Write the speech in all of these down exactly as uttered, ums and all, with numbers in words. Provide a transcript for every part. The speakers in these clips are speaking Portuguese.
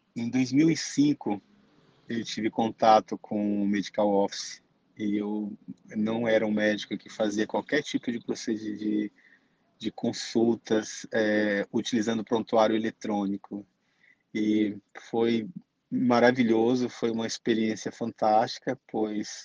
Em dois mil e cinco, eu tive contato com o Medical Office e eu não era um médico que fazia qualquer tipo de procedi de de consultas, eh, utilizando prontuário eletrônico. E foi maravilhoso, foi uma experiência fantástica, pois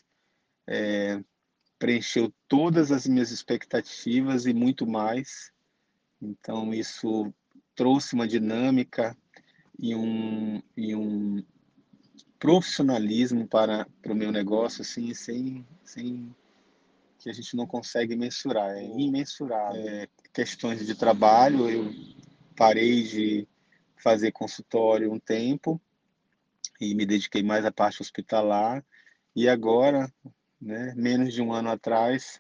preencheu todas as minhas expectativas e muito mais. Então isso trouxe uma dinâmica e um e um profissionalismo para para o meu negócio, assim, sem sem que a gente não consegue mensurar, é imensurável. Eh, questões de trabalho, eu parei de fazer consultório um tempo e me dediquei mais à parte hospitalar. E agora, né, menos de um ano atrás,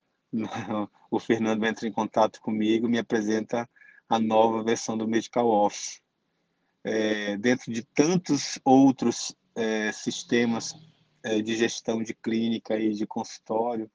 o Fernando entra em contato comigo, me apresenta a nova versão do Medical Office. É, dentro de tantos outros é, sistemas é, de gestão de clínica e de consultório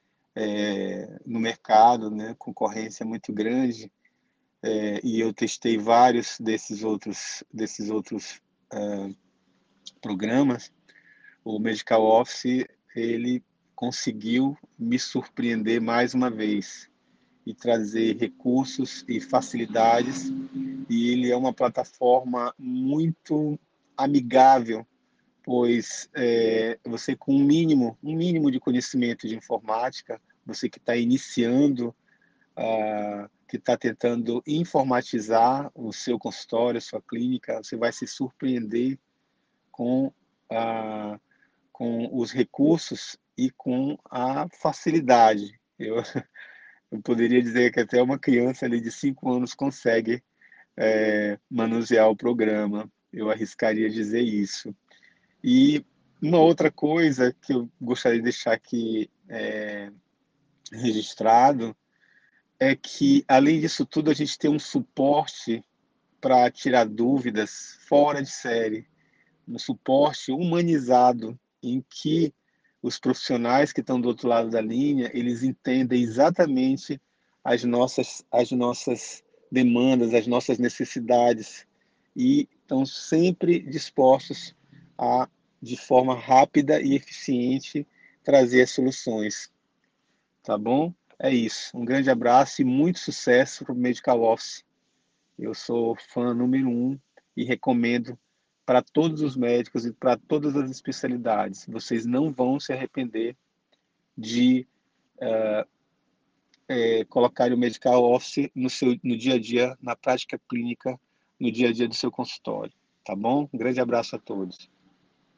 é, no mercado, né, concorrência muito grande, é, e eu testei vários desses outros, desses outros é, programas. O Medical Office, ele conseguiu me surpreender mais uma vez e trazer recursos e facilidades, e ele é uma plataforma muito amigável, pois é, você com um mínimo, um mínimo de conhecimento de informática, você que está iniciando, uh, que está tentando informatizar o seu consultório, a sua clínica, você vai se surpreender com a com os recursos e com a facilidade. Eu, eu poderia dizer que até uma criança ali de cinco anos consegue é, manusear o programa. Eu arriscaria dizer isso. E uma outra coisa que eu gostaria de deixar aqui é, registrado é que, além disso tudo, a gente tem um suporte para tirar dúvidas fora de série, um suporte humanizado em que os profissionais que estão do outro lado da linha, eles entendem exatamente as nossas, as nossas demandas, as nossas necessidades e estão sempre dispostos a, de forma rápida e eficiente, trazer as soluções. Tá bom? É isso. Um grande abraço e muito sucesso para o Medical Office. Eu sou fã número um e recomendo para todos os médicos e para todas as especialidades. Vocês não vão se arrepender de é, colocar o Medical Office no, seu, no dia a dia, na prática clínica, no dia a dia do seu consultório. Tá bom? Um grande abraço a todos.